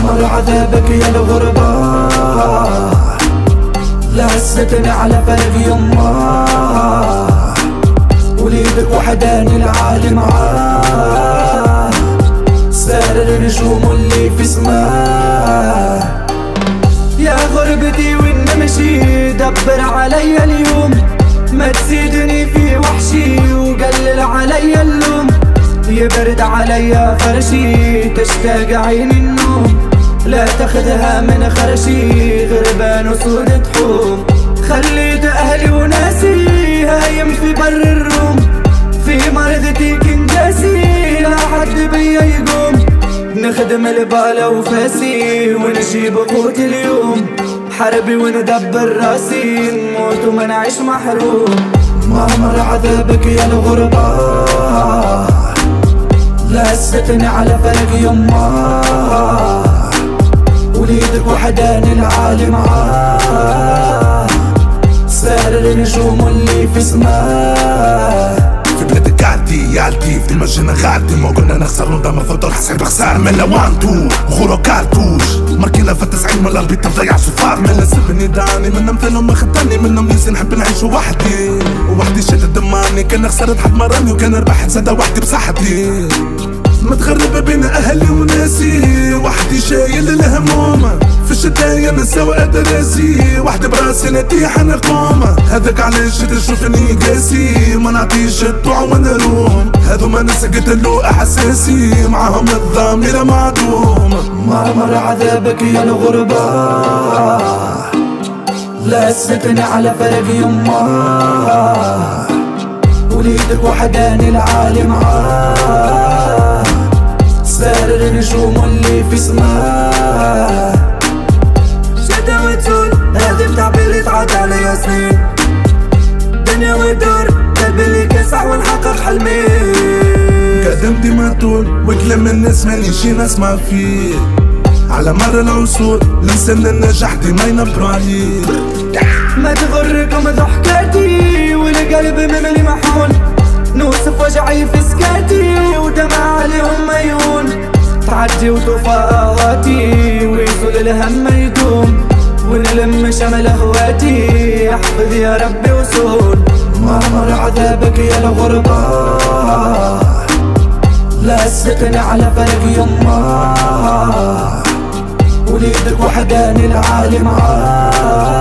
مر عذابك يا الغربة، لا هستنى على فرق يما، وليدك وحداني العالي معاه، سارر النجوم اللي في سماه. يا غربتي وين مشي دبر علي اليوم، ما تزيدني في وحشي وقلل علي اللوم، يبرد علي فرشي تشتاق عيني النوم، لا تاخذها من خرشي غربان وسود تحوم. خليت اهلي وناسي هايم في بر الروم، في مرضتي كنت قاسي لا حد بيا يقوم، نخدم البالة وفاسي ونجيب قوت اليوم، حربي وندبر راسي نموت وما نعيش محروم. ما مر عذابك يا الغربة، لا استنى على فرق يما، وليدك وحداني العالي معاه، سارر النجوم اللي في سماه. في بلادك قعدتي عالتي في المجنة غالتي، ما قلنا نخسر ونضم فضل حسيب خسار من لوانتو وخورو كارتوش، ماركينا في 90 من الاربي تضيع صفار، من سبني داني من مثلهم ما خداني منهم ليس نحب نعيش وحدي، وحدي شد دماني كان خسرت حد مراني وكان ربحت زادا وحدي بصحتي، متغربة بين اهلي وناسي، وحدي شايل الهموم في الشتايا نسا وادراسي، وحدي براسي نتيح انا قومة، هذاك علاش تشوفني قاسي ما نعطيش الطوع ونروم، هذوما ناس قتلوا احساسي معاهم الضمير معدوم. ما مر عذابك يا الغربة، لا استنى على فرق يما، وليدك وحداني العالي معاه، سارر النجوم اللي في سماه. شتا وتزول هذه تعبير تعاد عليا سنين، دنيا ودار قلبي اللي كسح ونحقق حلمي، قدمتي ما طول وكلام الناس مانيشي نسمع فيه، على مر العصور الانسان النجاح ديما ينبرو عليه. ما تغركم ضحكاتي والقلب مملي محون، نوصف وجعي في سكاتي ودمع عليهم ميون، تعدي وطفاءاتي ويزول الهم يدوم، ونلم شمل اخواتي احفظ يا ربي وصول. ما مر عذابك يا الغربة، لا استنى على فرق يما، وليدك وحداني العالي معاه،